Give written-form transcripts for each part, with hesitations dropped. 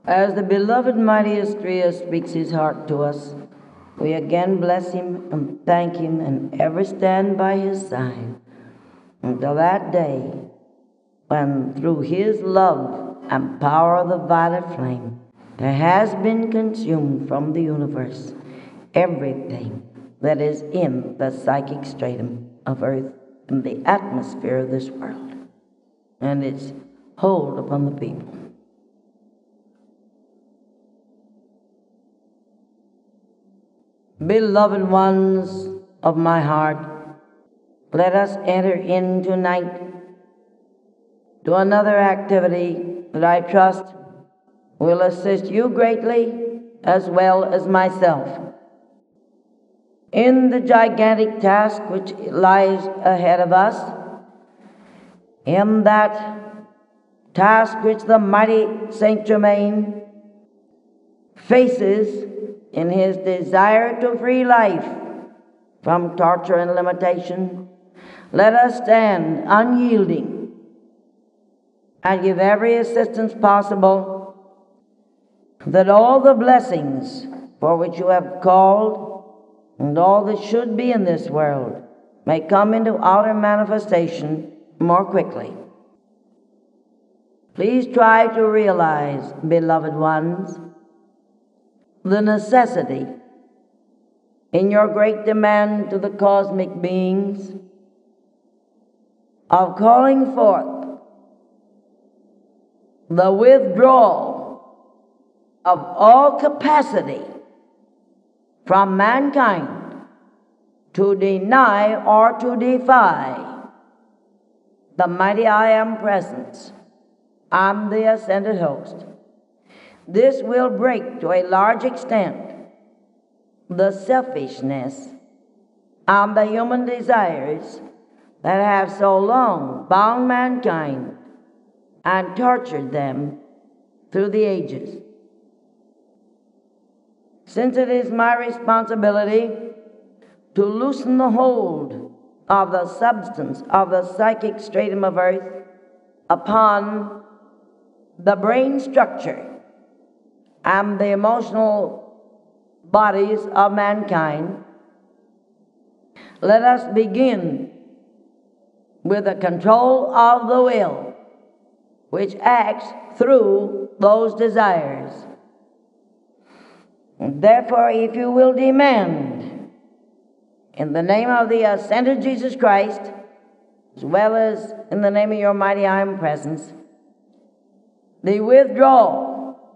As the beloved mightiest Tria speaks his heart to us, we again bless him and thank him and ever stand by his side until that day when through his love and power of the violet flame there has been consumed from the universe everything that is in the psychic stratum of earth and the atmosphere of this world and its hold upon the people. Beloved ones of my heart, let us enter in tonight to another activity that I trust will assist you greatly as well as myself in the gigantic task which lies ahead of us, in that task which the mighty Saint Germain faces in his desire to free life from torture and limitation. Let us stand unyielding and give every assistance possible that all the blessings for which you have called and all that should be in this world may come into outer manifestation more quickly. Please try to realize, beloved ones, the necessity in your great demand to the cosmic beings of calling forth the withdrawal of all capacity from mankind to deny or to defy the mighty I Am Presence and the ascended host. This will break to a large extent the selfishness and the human desires that have so long bound mankind and tortured them through the ages. Since it is my responsibility to loosen the hold of the substance of the psychic stratum of earth upon the brain structure and the emotional bodies of mankind, let us begin with the control of the will, which acts through those desires. And therefore, if you will demand, in the name of the ascended Jesus Christ, as well as in the name of your mighty I Am Presence, the withdrawal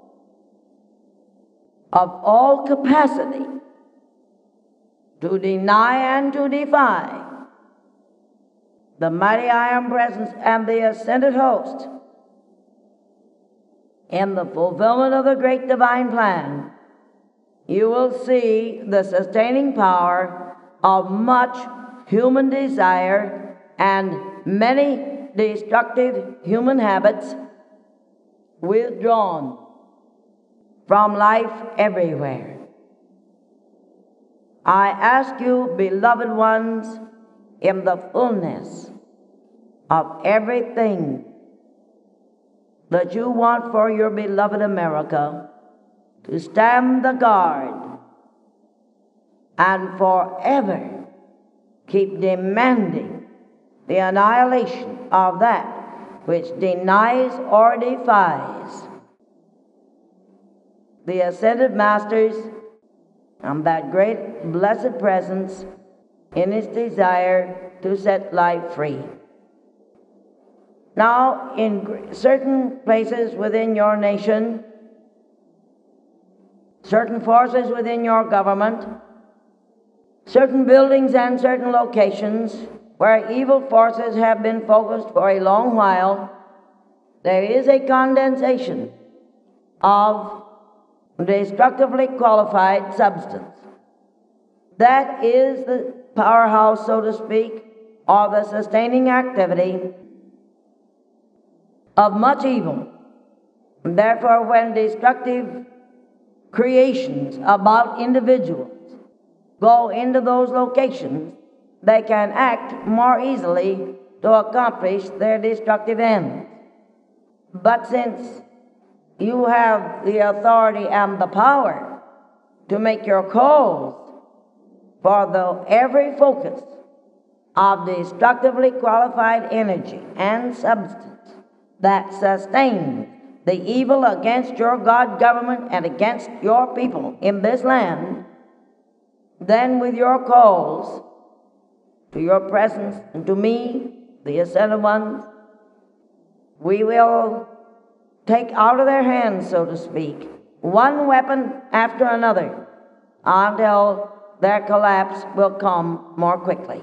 of all capacity to deny and to defy the mighty I Am Presence and the ascended host in the fulfillment of the great divine plan, you will see the sustaining power of much human desire and many destructive human habits withdrawn from life everywhere. I ask you, beloved ones, in the fullness of everything that you want for your beloved America, to stand the guard and forever keep demanding the annihilation of that which denies or defies the ascended masters and that great blessed presence in its desire to set life free. Now, in certain places within your nation, certain forces within your government, certain buildings and certain locations where evil forces have been focused for a long while, there is a condensation of destructively qualified substance. That is the powerhouse, so to speak, or the sustaining activity of much evil. And therefore, when destructive creations about individuals go into those locations, they can act more easily to accomplish their destructive ends. But since You have the authority and the power to make your calls for the every focus of destructively qualified energy and substance that sustains the evil against your God government and against your people in this land, then with your calls to your presence and to me, the ascended ones, we will take out of their hands, so to speak, one weapon after another until their collapse will come more quickly.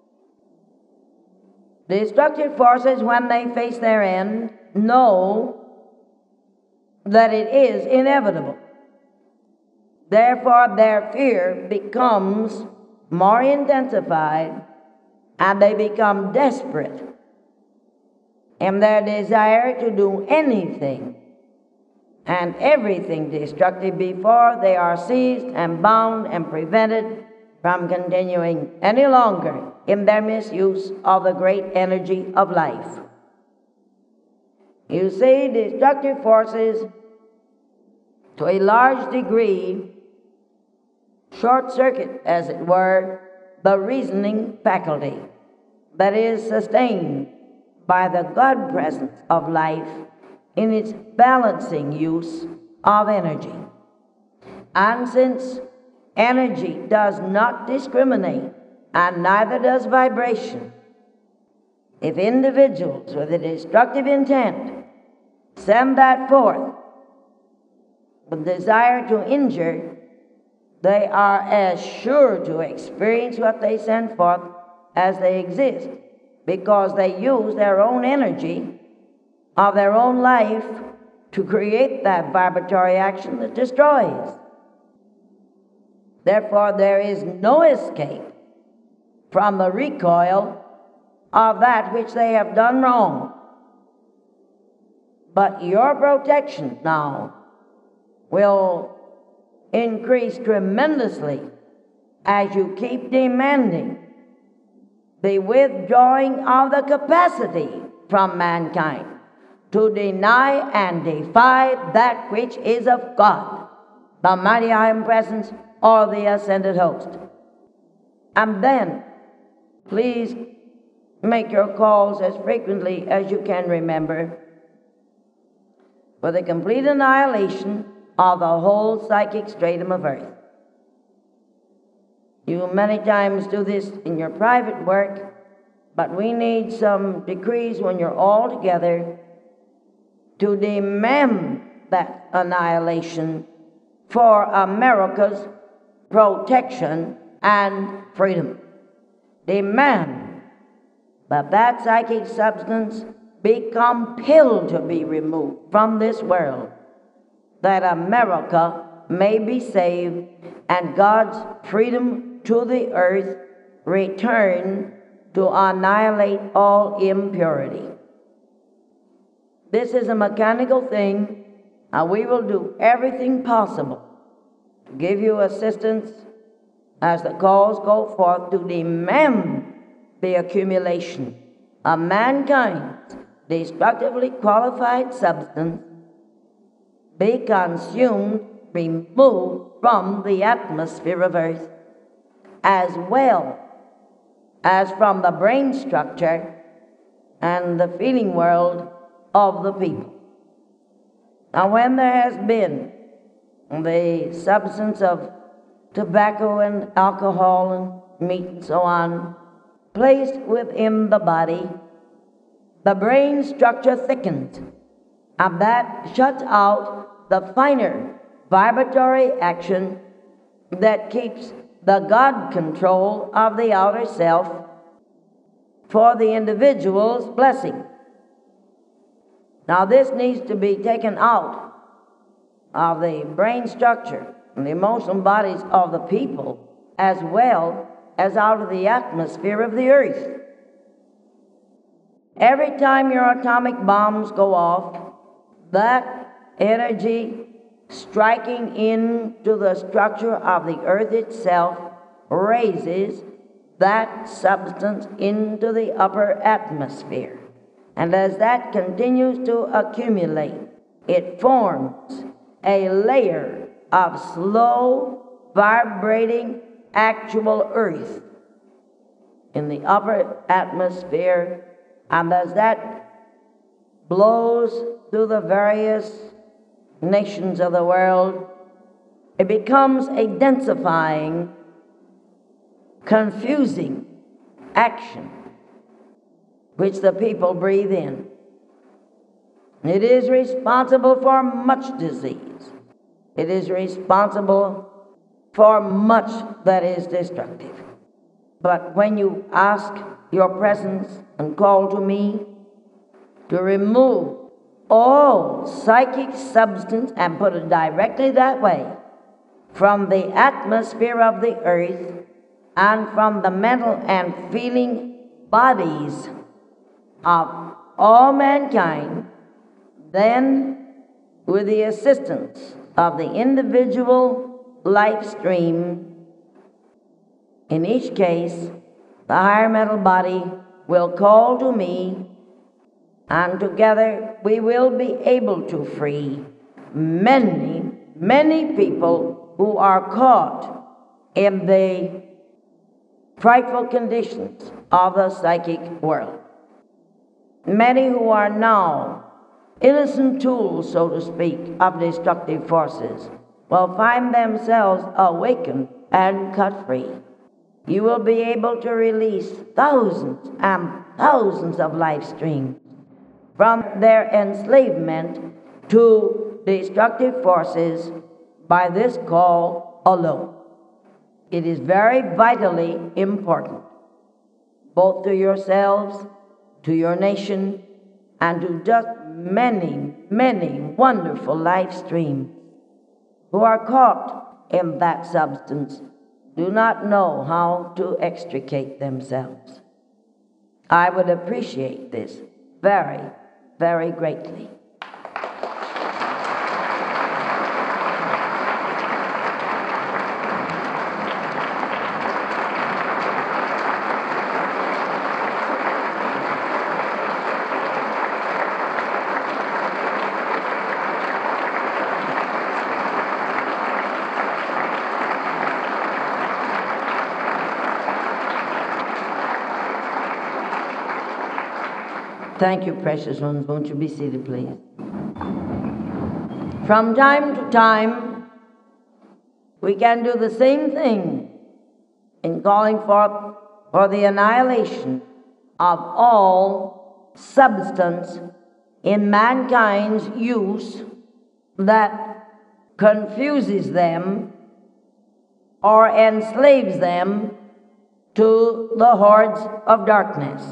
Destructive forces, when they face their end, know that it is inevitable. Therefore, their fear becomes more intensified and they become desperate in their desire to do anything and everything destructive before they are seized and bound and prevented from continuing any longer in their misuse of the great energy of life. You see, destructive forces, to a large degree, short-circuit, as it were, the reasoning faculty that is sustained by the God presence of life in its balancing use of energy. And since energy does not discriminate, and neither does vibration, if individuals with a destructive intent send that forth with desire to injure, they are as sure to experience what they send forth as they exist, because they use their own energy of their own life to create that vibratory action that destroys. Therefore, there is no escape from the recoil of that which they have done wrong. But your protection now will increase tremendously as you keep demanding the withdrawing of the capacity from mankind to deny and defy that which is of God, the mighty I Am Presence or the ascended host. And then, please make your calls as frequently as you can remember for the complete annihilation of the whole psychic stratum of earth. You many times do this in your private work, but we need some decrees when you're all together to demand that annihilation for America's protection and freedom. Demand that that psychic substance be compelled to be removed from this world, that America may be saved and God's freedom to the earth return to annihilate all impurity. This is a mechanical thing, and we will do everything possible to give you assistance as the calls go forth to demand the accumulation of mankind's destructively qualified substance be consumed, removed from the atmosphere of earth, as well as from the brain structure and the feeling world of the people. Now, when there has been the substance of tobacco and alcohol and meat and so on placed within the body, the brain structure thickens, and that shuts out the finer vibratory action that keeps the God control of the outer self for the individual's blessing. Now, this needs to be taken out of the brain structure and the emotional bodies of the people, as well as out of the atmosphere of the earth. Every time your atomic bombs go off, that energy striking into the structure of the earth itself raises that substance into the upper atmosphere. And as that continues to accumulate, it forms a layer of slow, vibrating, actual earth in the upper atmosphere, and as that blows through the various nations of the world, it becomes a densifying, confusing action which the people breathe in. It is responsible for much disease. It is responsible for much that is destructive. But when you ask your presence and call to me to remove all psychic substance, and put it directly that way, from the atmosphere of the earth and from the mental and feeling bodies of all mankind, then with the assistance of the individual life stream, in each case, the higher mental body will call to me, and together we will be able to free many, many people who are caught in the frightful conditions of the psychic world. Many who are now innocent tools, so to speak, of destructive forces will find themselves awakened and cut free. You will be able to release thousands and thousands of life streams from their enslavement to destructive forces by this call alone. It is very vitally important, both to yourselves, to your nation, and to just many, many wonderful life streams who are caught in that substance, do not know how to extricate themselves. I would appreciate this very, very greatly. Thank you, precious ones. Won't you be seated, please? From time to time, we can do the same thing in calling forth for the annihilation of all substance in mankind's use that confuses them or enslaves them to the hordes of darkness.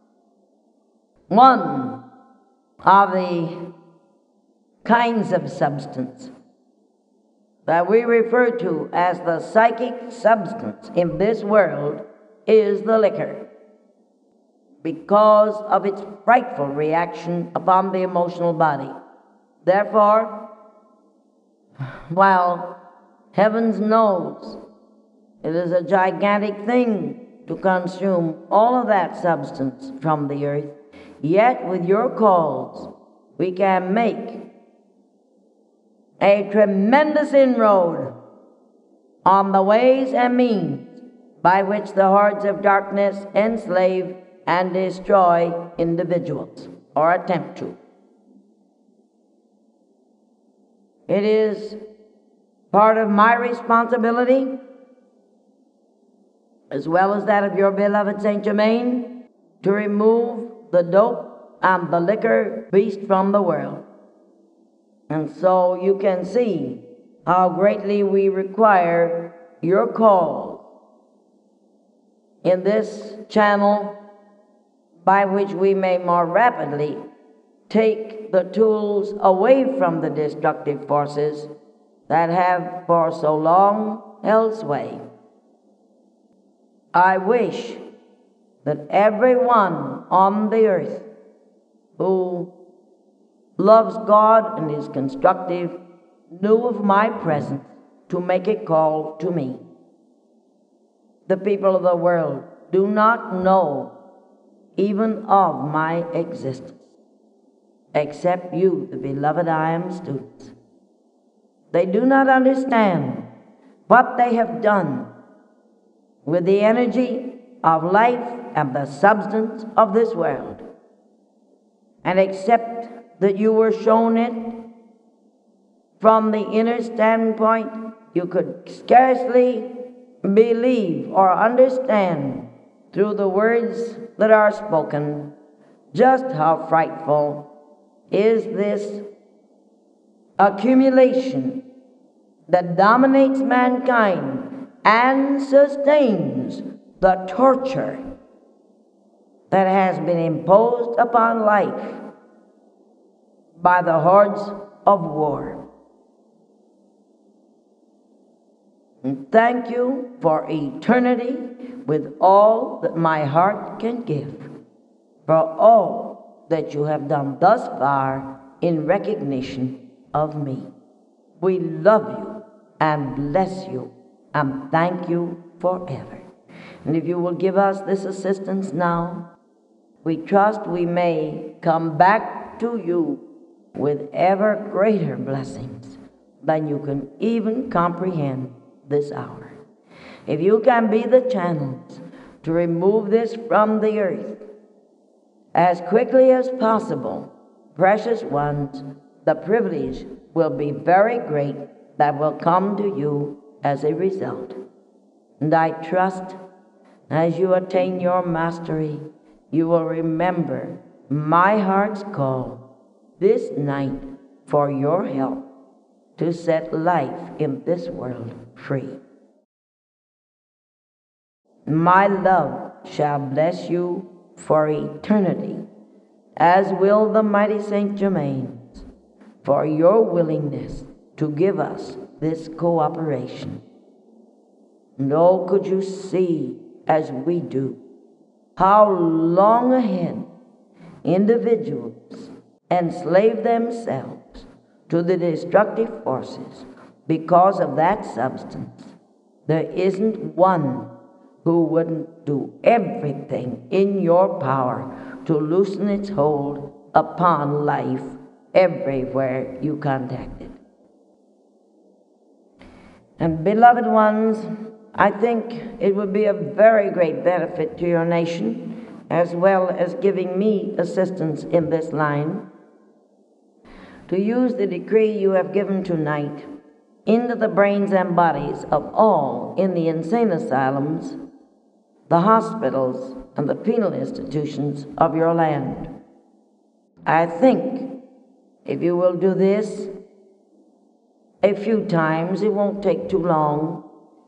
One of the kinds of substance that we refer to as the psychic substance in this world is the liquor, because of its frightful reaction upon the emotional body. Therefore, while heavens knows it is a gigantic thing to consume all of that substance from the earth, yet with your calls, we can make a tremendous inroad on the ways and means by which the hordes of darkness enslave and destroy individuals, or attempt to. It is part of my responsibility, as well as that of your beloved Saint Germain, to remove the dope and the liquor beast from the world. And so you can see how greatly we require your call in this channel by which we may more rapidly take the tools away from the destructive forces that have for so long held sway. I wish that everyone on the earth who loves God and is constructive knew of my presence to make a call to me. The people of the world do not know even of my existence. except you, the beloved I Am students. They do not understand what they have done with the energy of life and the substance of this world. And except that you were shown it from the inner standpoint, you could scarcely believe or understand through the words that are spoken just how frightful is this accumulation that dominates mankind and sustains the torture that has been imposed upon life by the hordes of war. And thank you for eternity with all that my heart can give, for all that you have done thus far in recognition of me. We love you and bless you and thank you forever. And if you will give us this assistance now, we trust we may come back to you with ever greater blessings than you can even comprehend this hour. If you can be the channels to remove this from the earth as quickly as possible, precious ones, the privilege will be very great that will come to you as a result. And I trust as you attain your mastery, you will remember my heart's call this night for your help to set life in this world free. My love shall bless you for eternity, as will the mighty Saint Germain's, for your willingness to give us this cooperation. And oh, could you see, as we do, how long ahead individuals enslave themselves to the destructive forces because of that substance. There isn't one who wouldn't do everything in your power to loosen its hold upon life everywhere you contact it. And beloved ones, I think it would be a very great benefit to your nation, as well as giving me assistance in this line, to use the decree you have given tonight into the brains and bodies of all in the insane asylums, the hospitals, and the penal institutions of your land. I think if you will do this a few times, it won't take too long.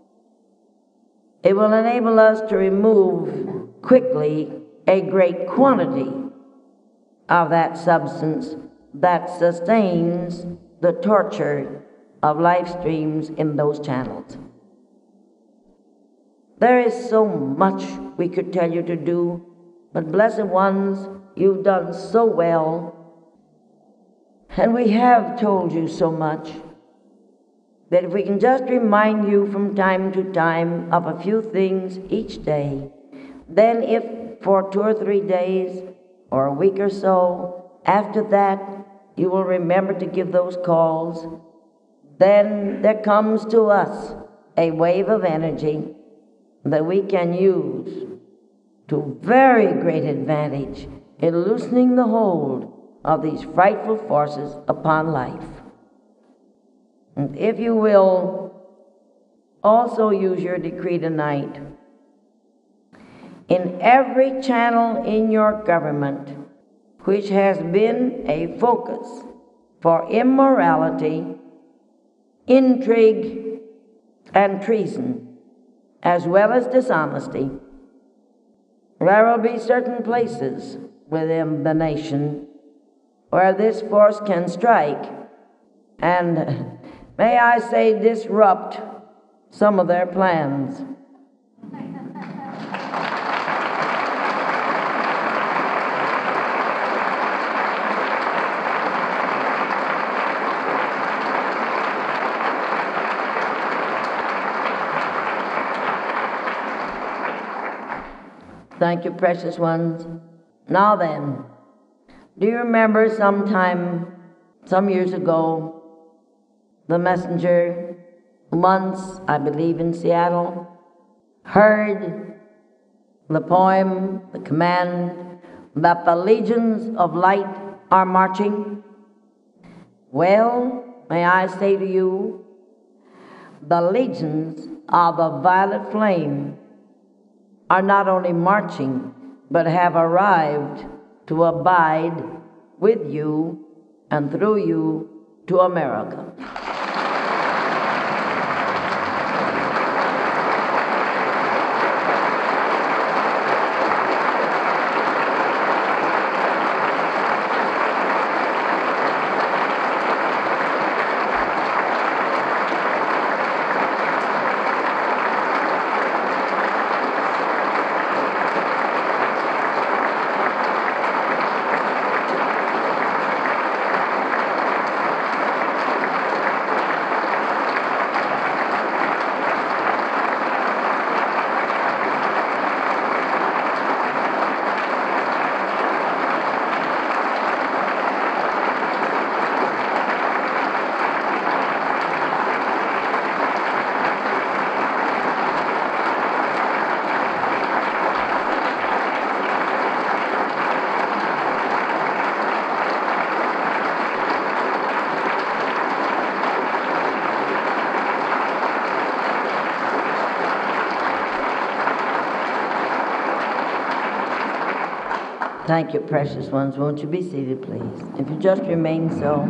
It will enable us to remove quickly a great quantity of that substance that sustains the torture of life streams in those channels. There is so much we could tell you to do, but blessed ones, you've done so well, and we have told you so much, that if we can just remind you from time to time of a few things each day, then if for 2 or 3 days or a week or so after that you will remember to give those calls, then there comes to us a wave of energy that we can use to very great advantage in loosening the hold of these frightful forces upon life. And if you will also use your decree tonight, in every channel in your government which has been a focus for immorality, intrigue, and treason, as well as dishonesty, there will be certain places within the nation where this force can strike and, may I say, disrupt some of their plans. Thank you, precious ones. Now then, Do you remember some years ago, the messenger, once, I believe in Seattle, heard the poem, the command, that the legions of light are marching? Well, may I say to you, the legions of the violet flame are not only marching, but have arrived to abide with you and through you to America. Thank you, precious ones. Won't you be seated, please? If you just remain so.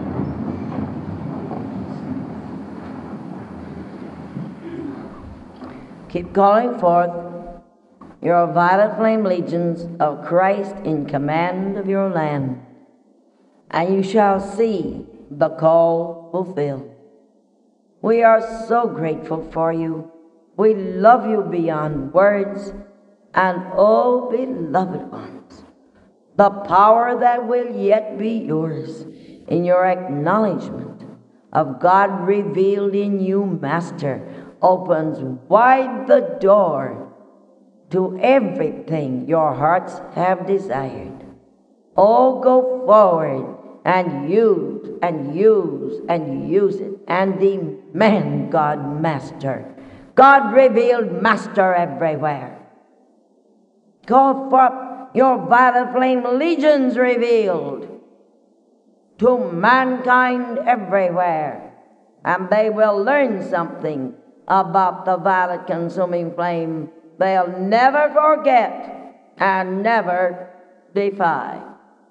Keep calling forth your violet flame legions of Christ in command of your land, and you shall see the call fulfilled. We are so grateful for you. We love you beyond words, and oh, beloved ones, the power that will yet be yours in your acknowledgement of God revealed in you, Master, opens wide the door to everything your hearts have desired. Oh, go forward and use and use and use it and demand God Master, God revealed Master everywhere. Call forth your violet flame legions revealed to mankind everywhere, and they will learn something about the violet consuming flame they'll never forget and never defy.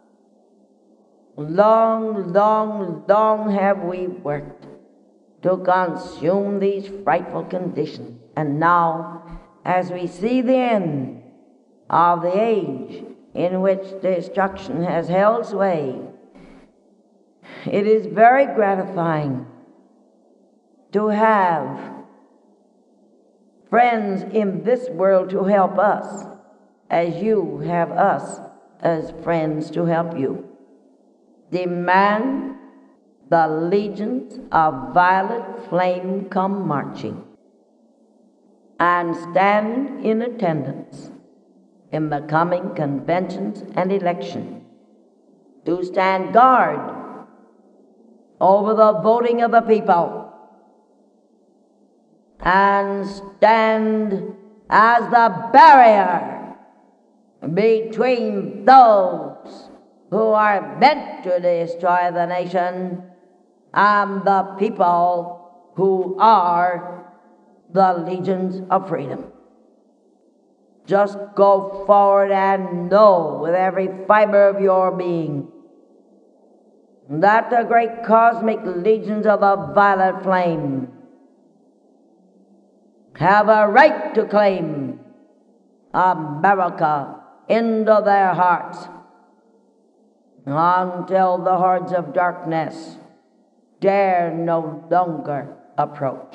Long, long, long have we worked to consume these frightful conditions, and now, as we see the end of the age in which destruction has held sway, it is very gratifying to have friends in this world to help us, as you have us as friends to help you. Demand the legions of violet flame come marching, and stand in attendance in the coming conventions and election, to stand guard over the voting of the people, and stand as the barrier between those who are meant to destroy the nation and the people who are the legions of freedom. Just go forward and know with every fiber of your being that the great cosmic legions of the violet flame have a right to claim America into their hearts until the hordes of darkness dare no longer approach.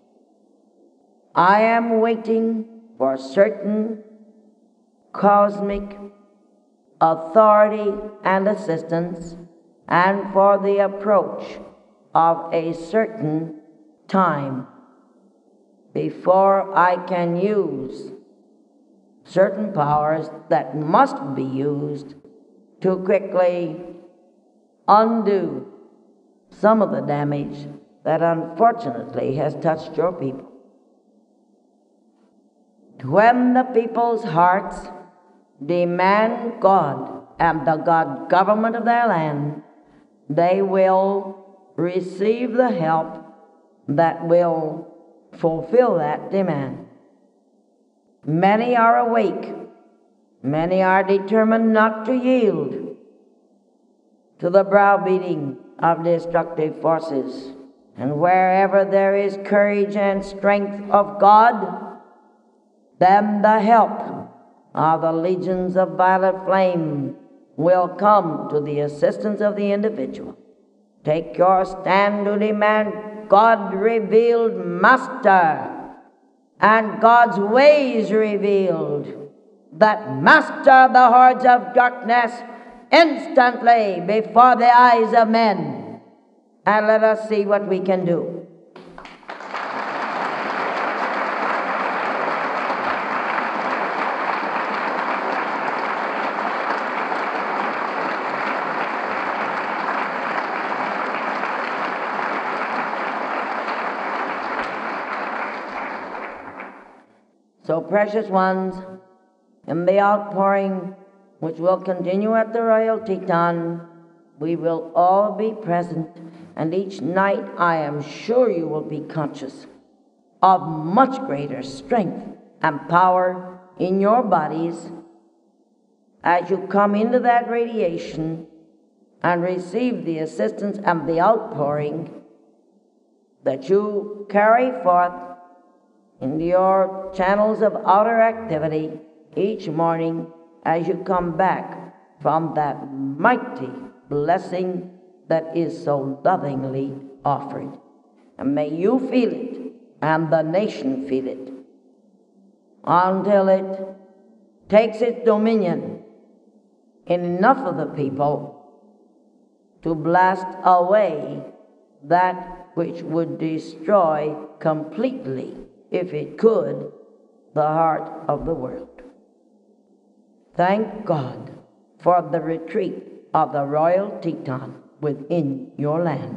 I am waiting for certain cosmic authority and assistance, and for the approach of a certain time before I can use certain powers that must be used to quickly undo some of the damage that unfortunately has touched your people. When the people's hearts demand God and the God government of their land, they will receive the help that will fulfill that demand. Many are awake. Many are determined not to yield to the browbeating of destructive forces. And wherever there is courage and strength of God, then the help of the legions of violet flame will come to the assistance of the individual. Take your stand to demand God revealed master and God's ways revealed, that master the hordes of darkness instantly before the eyes of men. And let us see what we can do. So, precious ones, in the outpouring which will continue at the Royal Teton, we will all be present, and each night I am sure you will be conscious of much greater strength and power in your bodies as you come into that radiation and receive the assistance and the outpouring that you carry forth in your channels of outer activity each morning as you come back from that mighty blessing that is so lovingly offered. And may you feel it, and the nation feel it, until it takes its dominion in enough of the people to blast away that which would destroy completely, if it could, the heart of the world. Thank God for the retreat of the Royal Teton within your land.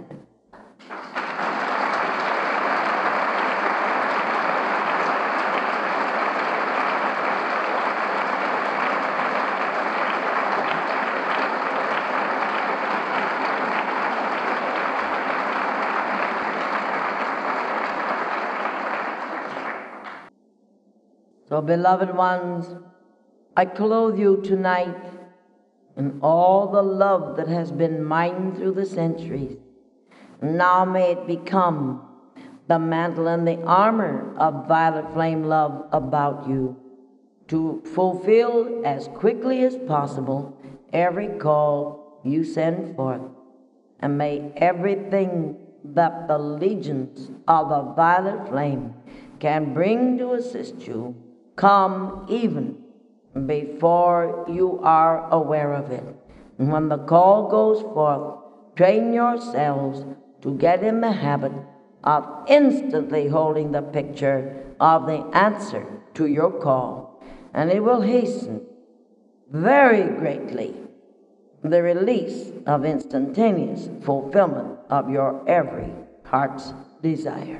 So, beloved ones, I clothe you tonight in all the love that has been mine through the centuries. Now may it become the mantle and the armor of violet flame love about you, to fulfill as quickly as possible every call you send forth. And may everything that the legions of the violet flame can bring to assist you come even before you are aware of it. And when the call goes forth, train yourselves to get in the habit of instantly holding the picture of the answer to your call, and it will hasten very greatly the release of instantaneous fulfillment of your every heart's desire.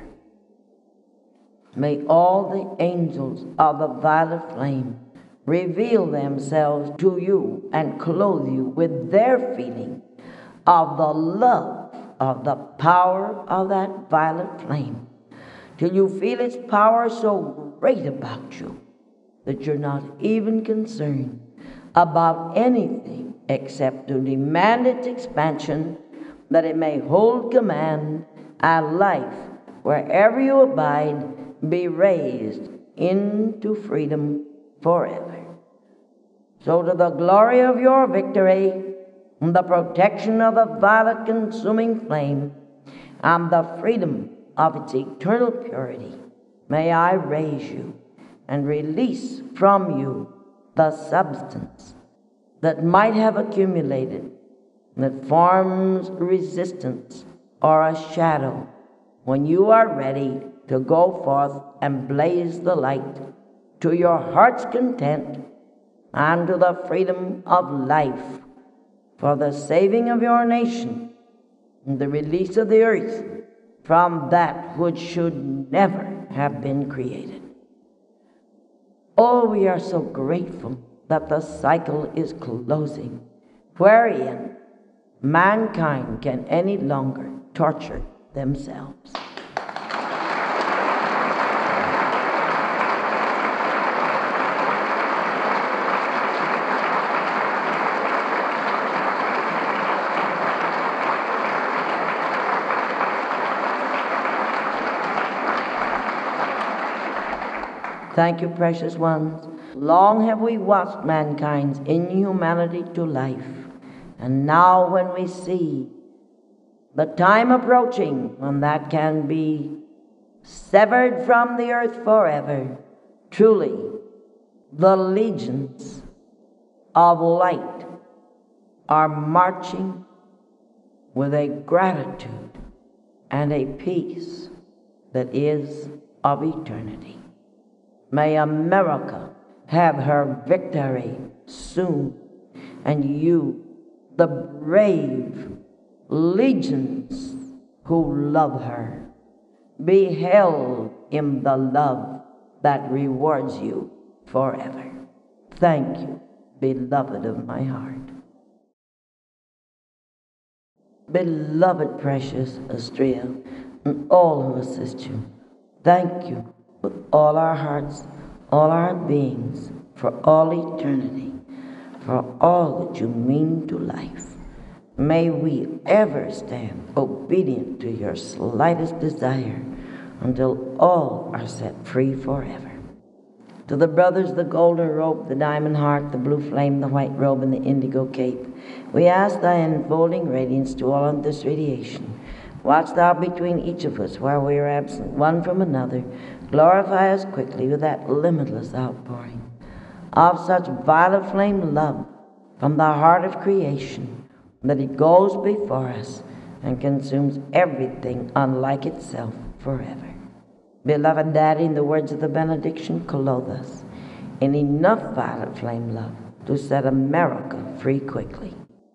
May all the angels of the violet flame reveal themselves to you and clothe you with their feeling of the love of the power of that violet flame, till you feel its power so great about you that you're not even concerned about anything except to demand its expansion, that it may hold command, and life, wherever you abide, be raised into freedom forever. So to the glory of your victory, and the protection of the violet consuming flame, and the freedom of its eternal purity, may I raise you and release from you the substance that might have accumulated, that forms resistance or a shadow, when you are ready to go forth and blaze the light to your heart's content and to the freedom of life for the saving of your nation and the release of the earth from that which should never have been created. Oh, we are so grateful that the cycle is closing, wherein mankind can any longer torture themselves. Thank you, precious ones. Long have we watched mankind's inhumanity to life, and now when we see the time approaching when that can be severed from the earth forever, truly the legions of light are marching with a gratitude and a peace that is of eternity. May America have her victory soon, and you, the brave legions who love her, be held in the love that rewards you forever. Thank you, beloved of my heart. Beloved, precious Astrea, and all who assist you, thank you with all our hearts, all our beings, for all eternity, for all that you mean to life. May we ever stand obedient to your slightest desire until all are set free forever. To the brothers, the golden robe, the diamond heart, the blue flame, the white robe, and the indigo cape, we ask thy enfolding radiance to all on this radiation. Watch thou between each of us while we are absent one from another. Glorify us quickly with that limitless outpouring of such violet flame love from the heart of creation, that it goes before us and consumes everything unlike itself forever. Beloved Daddy, in the words of the benediction, clothe us in enough violet flame love to set America free quickly.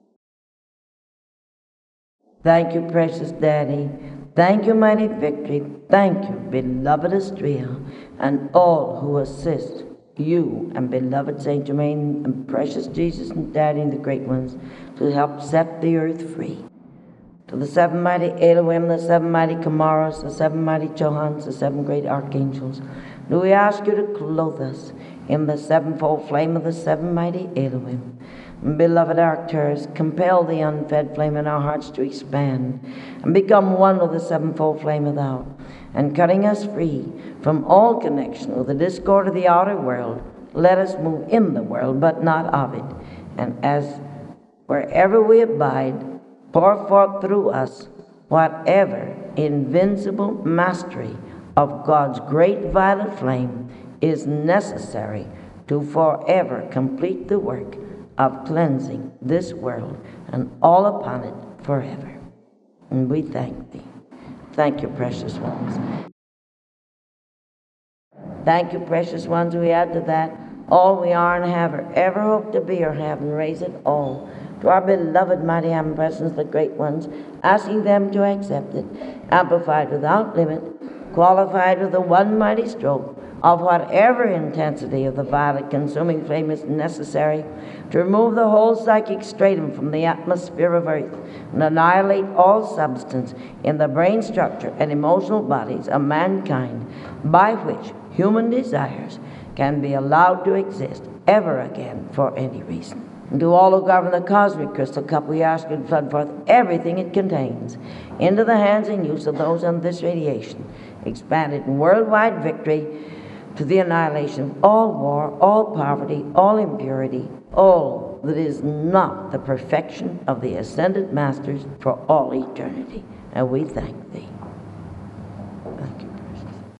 Thank you, precious Daddy. Thank you, mighty victory. Thank you, beloved Astrea, and all who assist you and beloved Saint Germain and precious Jesus and Daddy and the great ones to help set the earth free. To the seven mighty Elohim, the seven mighty Kamaros, the seven mighty Johans, the seven great archangels, do we ask you to clothe us in the sevenfold flame of the seven mighty Elohim. Beloved Arcturus, compel the unfed flame in our hearts to expand and become one with the sevenfold flame without, and cutting us free from all connection with the discord of the outer world, let us move in the world, but not of it. And as wherever we abide, pour forth through us whatever invincible mastery of God's great violet flame is necessary to forever complete the work of cleansing this world and all upon it forever. And we thank thee. Thank you, precious ones. Thank you, precious ones. We add to that all we are and have or ever hope to be or have, and raise it all to our beloved mighty omnipresence, the great ones, asking them to accept it, amplified without limit, qualified with the one mighty stroke of whatever intensity of the violet consuming flame is necessary to remove the whole psychic stratum from the atmosphere of earth and annihilate all substance in the brain structure and emotional bodies of mankind, by which human desires can be allowed to exist ever again for any reason. And to all who govern the cosmic crystal cup, we ask you to flood forth everything it contains into the hands and use of those on this radiation, expanded in worldwide victory to the annihilation of all war, all poverty, all impurity, all that is not the perfection of the ascended masters for all eternity. And we thank thee.